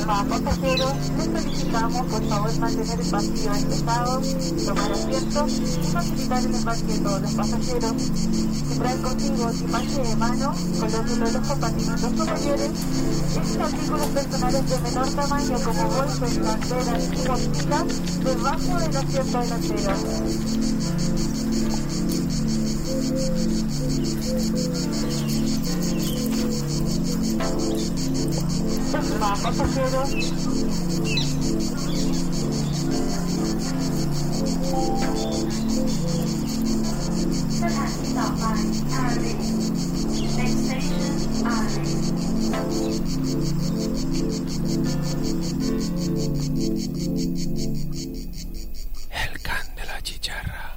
Estimados pasajeros, les solicitamos por favor mantener el pasillo despejado, tomar asientos y facilitar el embarque de todos los pasajeros. Si traen consigo equipaje de mano, colóquenlo en los compartimentos superiores. Estos artículos personales de menor tamaño como bolsas, carteras y mochilas debajo del asiento delantero. Estimados pasajeros, Next station, El can de la chicharra.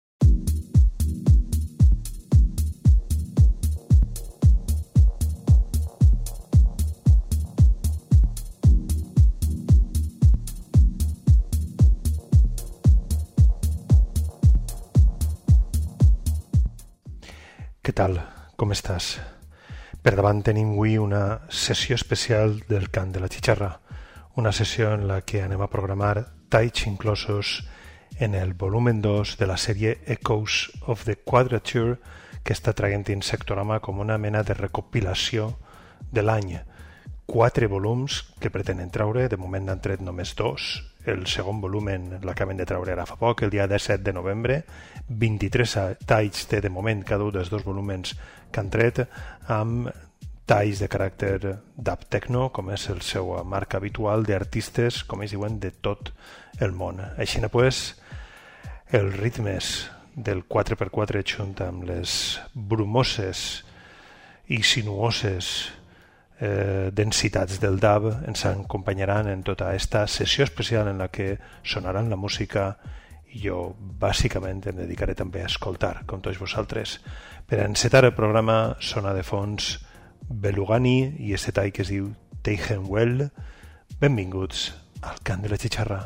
Què tal? Com estàs? Per davant tenim avui una sessió especial del Cant de la Chicharra, una sessió en la que anem a programar talls inclosos en el volumen 2 de la sèrie Echoes of the Quadrature que està traient Insectorama com una mena de recopilació de l'any. 4 volums que pretenen treure, de moment n'han tret només 2. El segon volumen l'acaben de treure ara fa poc, el dia 17 de novembre. 23 talls té de moment cada un dels 2 volumens que han tret, amb talls de caràcter dub techno, com és el seu marc habitual, d'artistes, com ells diuen, de tot el món. Així pues, els ritmes del 4x4 junt amb les brumoses i sinuoses densitats del dub ens acompanyaran en tota aquesta sessió especial en la que sonaran la música i jo bàsicament em dedicaré també a escoltar, com tots vosaltres. Per encetar el programa sona de fons Belugani i este tall que es diu Taken Well. Benvinguts al Cant de la Chicharra.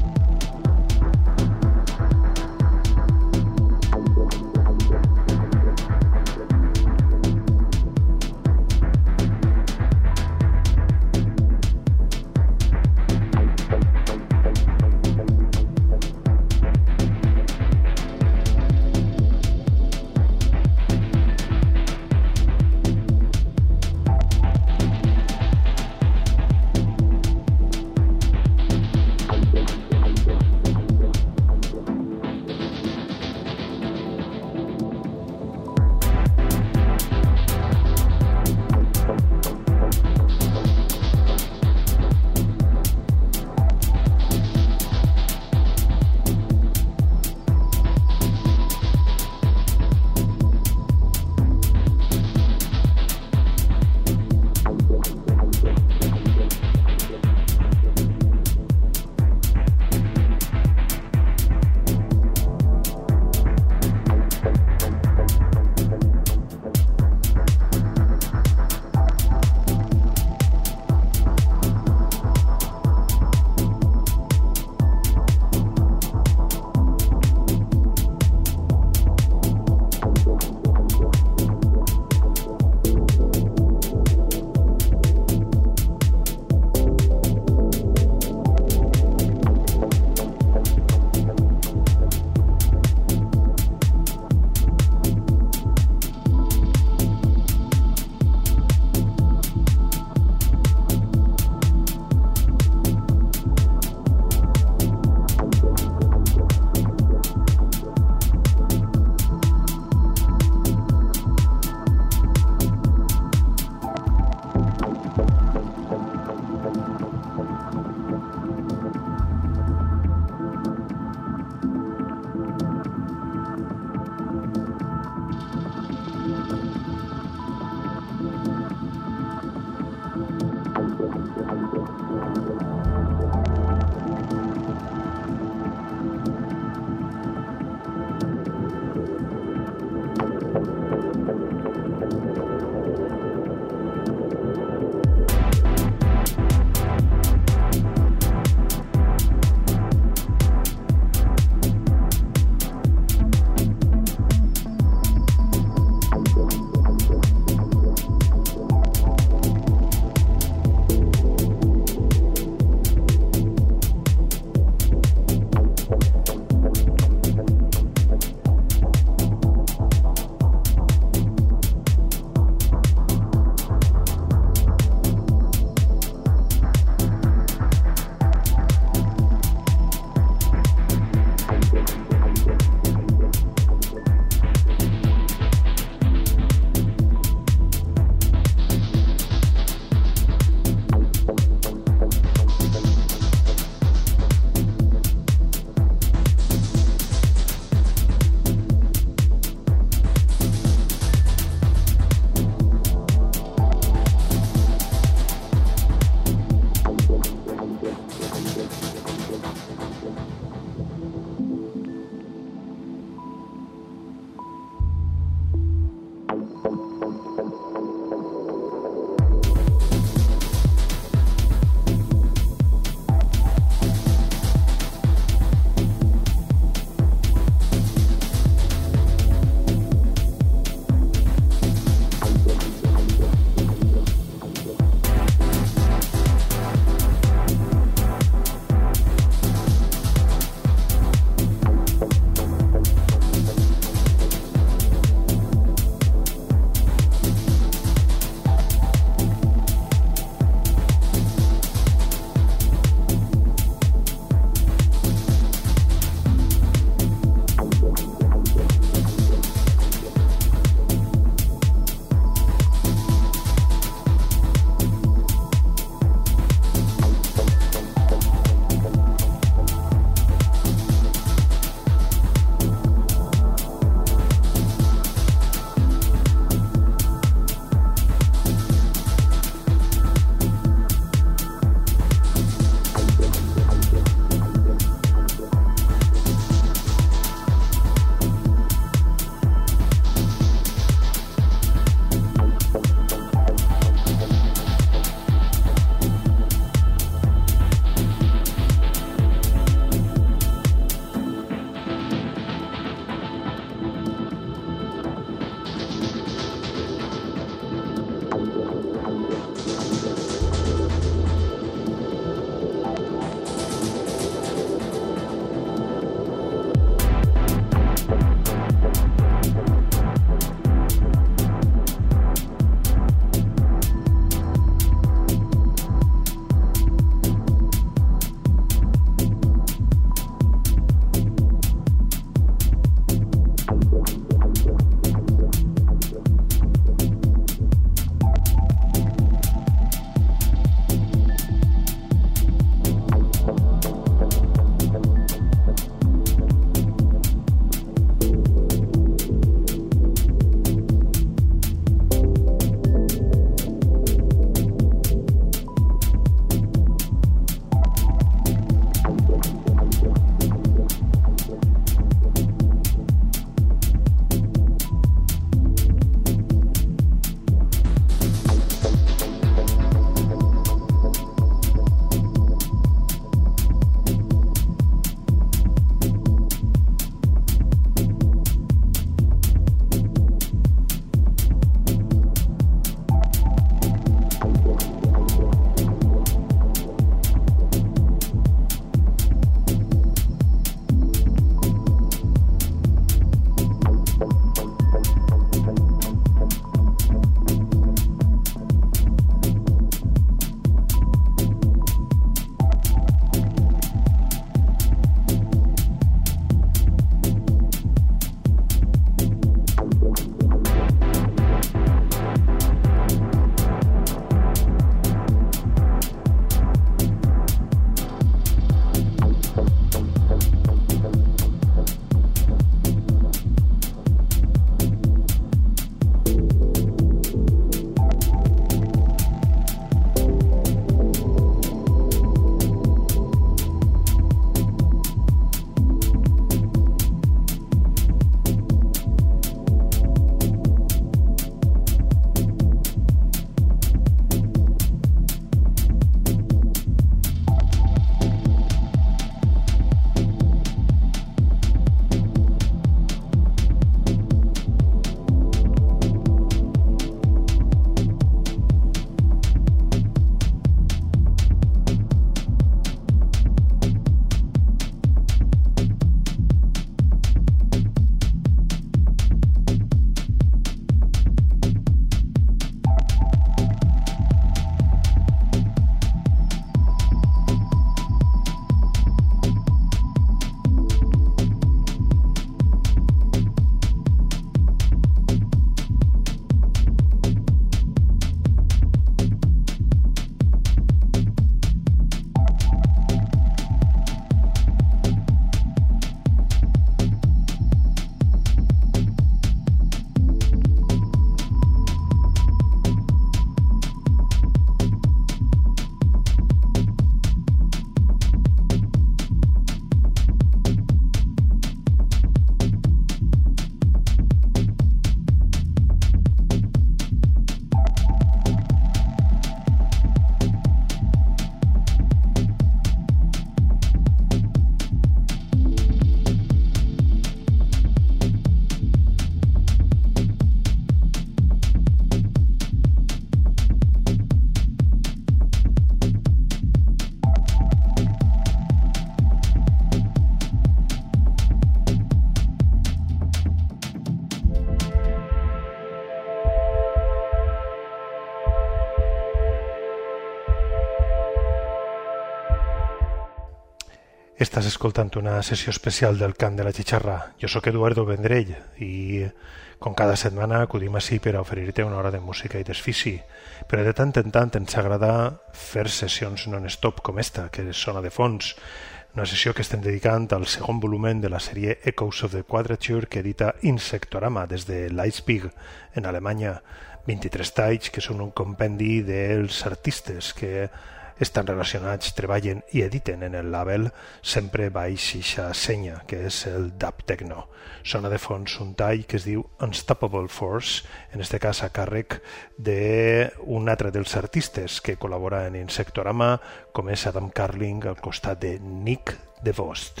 Estàs escoltant una sessió especial del Cant de la Xixarra. Jo sóc Eduardo Vendrell i, com cada setmana, acudim ací per a oferir-te una hora de música i desfici. Però de tant en tant ens agrada fer sessions non-stop com esta, que sona de fons. Una sessió que estem dedicant al segon volumen de la sèrie Echoes of the Quadrature que edita Insectorama des de Leipzig, en Alemanya. 23 talls que són un compendi dels artistes que estan relacionats, treballen i editen en el label sempre baix ixa senya, que és el dub techno. Sona de fons un tall que es diu Unstoppable Force, en este cas a càrrec d'un altre dels artistes que col·labora en Insectorama, com és Adam Carling, al costat de Nick DeVost.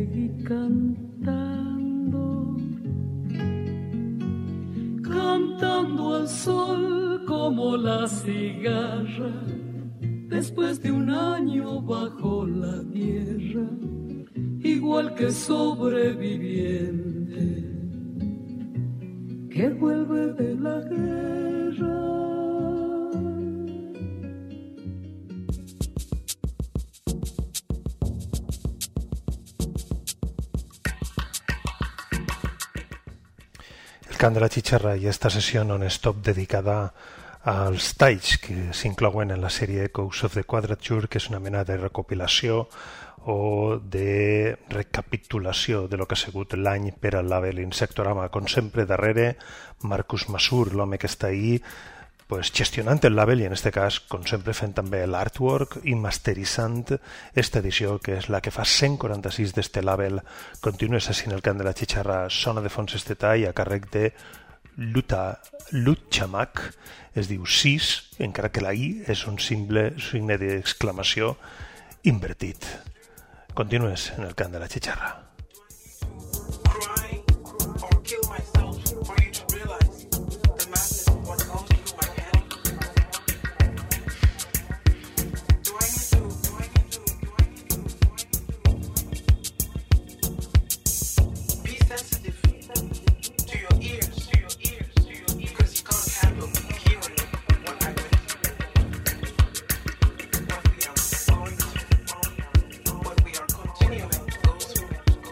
seguí cantando, cantando al sol como la cigarra, después de un año bajo la tierra, igual que sobreviviente que vuelve de la guerra. El cant de la xicharra i esta sessió non-stop dedicada als talls que s'inclouen en la sèrie Echoes of the Quadrature, que és una mena de recopilació o de recapitulació de lo que ha sigut l'any per al label Insectorama. Com sempre, darrere, Marcus Masur, l'home que està ahí pues, gestionant el label i en aquest cas, com sempre, fent també l'artwork i masteritzant esta edició, que és la que fa 146 d'este label. Continues així en el cant de la xicharra, sona de fons este tall a càrrec de Lutchamak, es diu 6, encara que la I és un signe d'exclamació invertit. Continues en el cant de la xicharra. Continuing to go through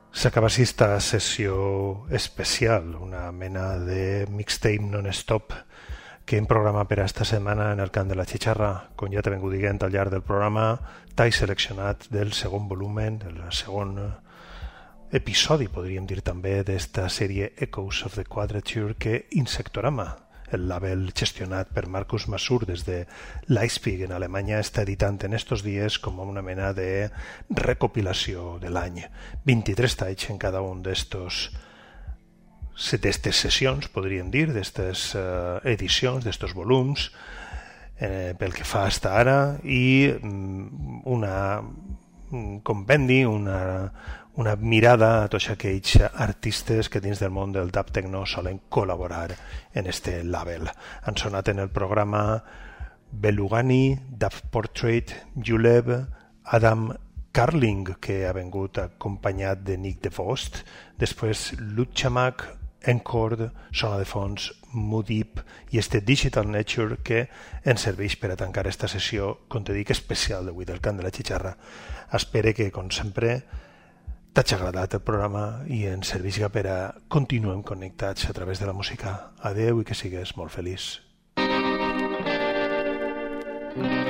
S'acaba així esta sessió especial, una mena de mixtape non-stop que hem programat per a esta setmana en el Cant de la Xixarra. Com ja t'he vengut dient al llarg del programa, t'he seleccionat del segon volumen, del segon episodi, podríem dir també, d'esta sèrie Echoes of the Quadrature que Insectorama, el label gestionat per Markus Masur des de Leipzig en Alemanya, està editant en estos dies com una mena de recopilació de l'any. 23 talls en cada un d'estes sessions, podríem dir, d'estes edicions, d'estos volums, pel que fa fins ara, i un compendi, una mirada a tots aquells artistes que dins del món del dub techno solen col·laborar en este label. Han sonat en el programa Belugani, Dub Portrait, Julev, Adam Carling, que ha vengut acompanyat de Nick DeVost, després Luchamak, Encore, sona de fons, Moodip i este Digital Nature que ens serveix per a tancar esta sessió, com te dic, especial d'avui del Cant de la Xixarra. Espero que, com sempre, t'hagi agradat el programa i ens serveixi per a continuem connectats a través de la música. Adeu i que sigues molt feliç.